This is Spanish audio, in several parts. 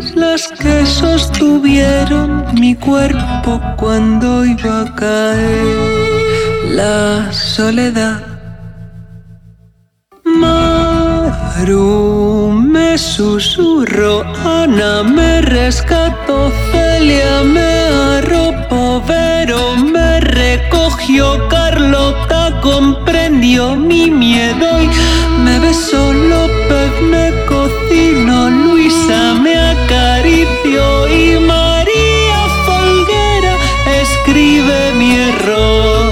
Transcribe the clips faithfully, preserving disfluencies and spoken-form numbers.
las que sostuvieron mi cuerpo cuando iba a caer la soledad. Maru me susurró, Ana me rescató, Celia me arropó, Vero me recogió, Carlota comprendió mi miedo y me besó, López me cocinó, Luisa me acarició y María Folguera escribe mi error.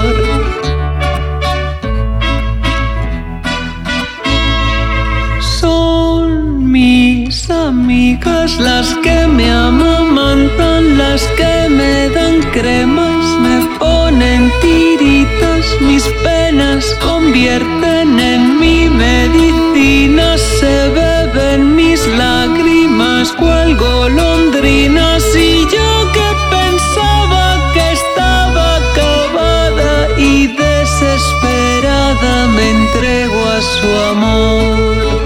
Son mis amigas las que me amamantan, las que me dan cremas, me ponen tiritas, mis penas convierten en mi medicina, se beben mis lágrimas cual golondrinas y yo que pensaba que estaba acabada y desesperada me entrego a su amor.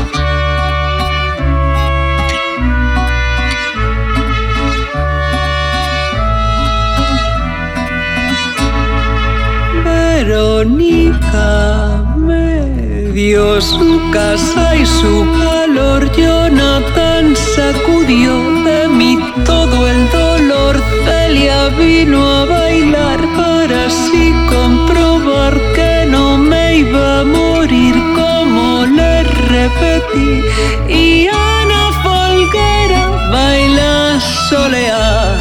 Verónica me dio su casa y su calor, Jonathan sacudió de mí todo el dolor, Celia vino a bailar para así comprobar que no me iba a morir como le repetí, y Ana Folguera baila soleá.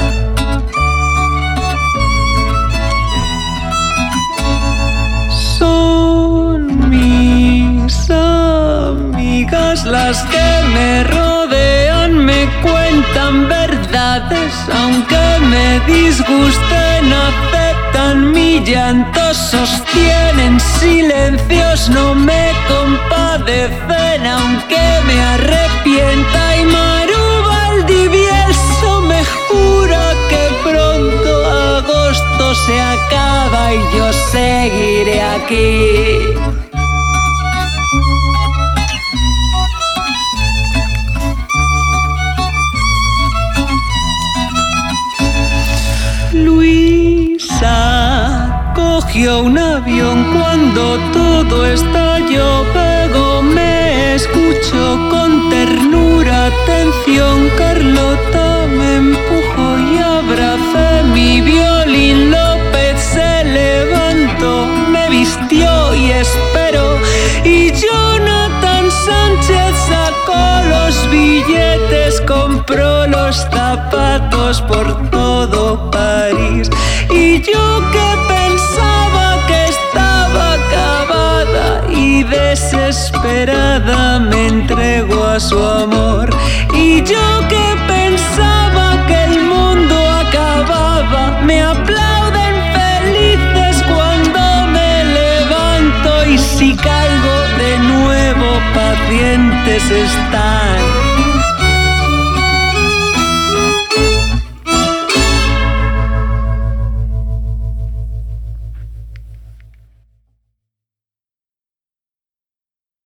Son mis amigas las que me rodean, me cuentan verdades, aunque me disgusten, aceptan mi llanto, sostienen silencios, no me compadecen, aunque me arrepienta, y Maru Valdivieso me jura que pronto agosto se acaba y yo seguiré aquí. Luisa cogió un avión cuando todo estalló, Pego me escuchó con ternura, atención, Carlota me empujó y abracé mi violín, López se levantó, me vistió y esperó, y Jonathan Sánchez sacó los billetes, compró los zapatos por todo París, y yo que pensaba que estaba acabada y desesperada me entrego a su amor, y yo que pensaba que el mundo acababa me aplauden felices cuando me levanto, y si caigo de nuevo pacientes están.